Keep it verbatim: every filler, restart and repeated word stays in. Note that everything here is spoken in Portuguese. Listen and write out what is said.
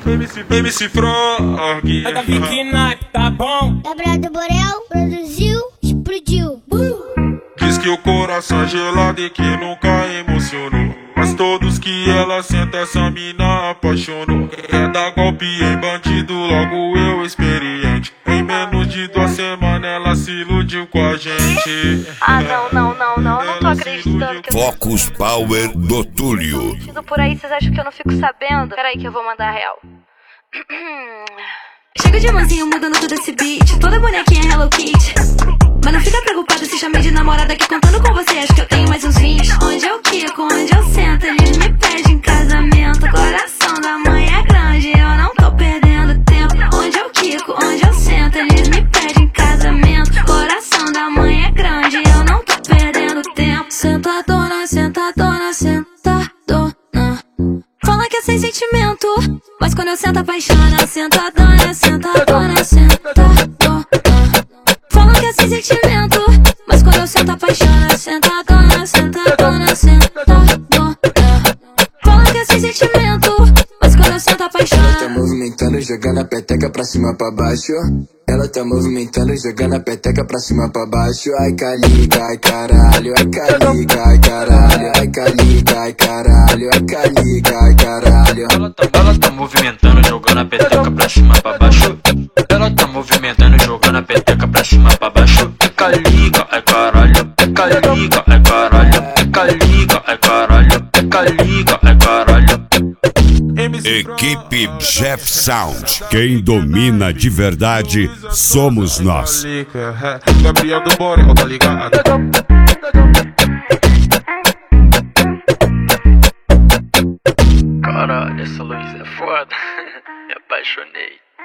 M C, M C Frog. É da Vicky Knife, tá bom? Gabriel do Borel produziu, explodiu. Uh! Diz que o coração é gelado e que nunca emocionou, mas todos que ela senta essa mina apaixonou. Quer dar golpe em bandido, logo eu experiente. Em menos de duas semanas ela se iludiu com a gente. Ah, não, não, não, não, eu não tô acreditando que eu Focus Power do Túlio. tô por aí, vocês acham que eu não fico sabendo? Peraí que eu vou mandar a real. Chega de mansinho mudando todo esse beat, toda bonequinha Hello Kitty. Mas não fica preocupada se chamei de namorada, que contando com você acho que eu tenho mais uns vinte. Onde eu quico, onde eu sento, eles me pedem casamento. Coração da mãe é grande, eu não tô perdendo tempo. Onde eu quico, onde eu sento, eles me pedem casamento. Coração da mãe é grande, eu não tô perdendo tempo. Sentadona, sentadona, sentadona. Fala que é sem sentimento, mas quando eu sento apaixona. Sentadona, sentadona, sentadona. Fala que é sem sentimento, mas quando eu sento apaixona. Sentadona, sentadona, sentadona. Fala que é sem sentimento, mas quando eu sento apaixona. Ela tá movimentando, jogando a peteca pra cima pra baixo. Ela tá movimentando, jogando a peteca pra cima pra baixo. Ai caliga, ai caralho, ai caliga, ai caralho. Ai caliga, ai caralho, ai caliga, ai caralho. Ela tá, ela tá movimentando, jogando a peteca pra cima pra baixo. Ela tá movimentando, jogando a peteca pra cima pra baixo. Ai caliga, ai caralho, ai caliga, ai caralho. Ai caliga, ai caralho, ai caliga, ai caralho. Equipe Jeff Sound. Quem domina de verdade somos nós. Gabriel do Borel, tá ligado? Caralho, essa luz é foda. Me apaixonei.